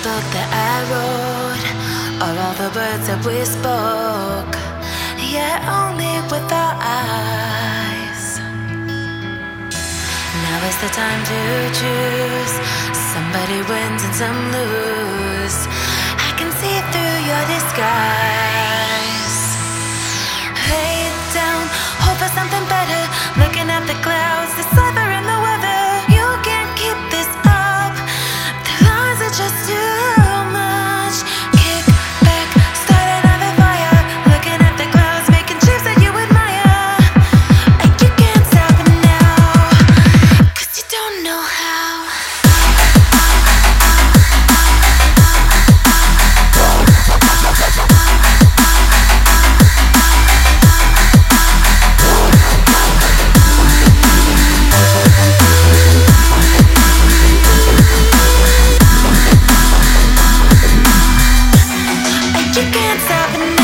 book that I wrote, or all the words that we spoke, yeah, only with our eyes. Now is the time to choose. Somebody wins and some lose. I can see through your disguise. Lay it down, hope for something better. Looking at the clouds, the cipher in the weather. You can't keep this up. The lies are just too much. Kick back, start another fire. Looking at the clouds, making shapes that you admire. You can't stop it now, 'cause you don't know how. You can't stop it now.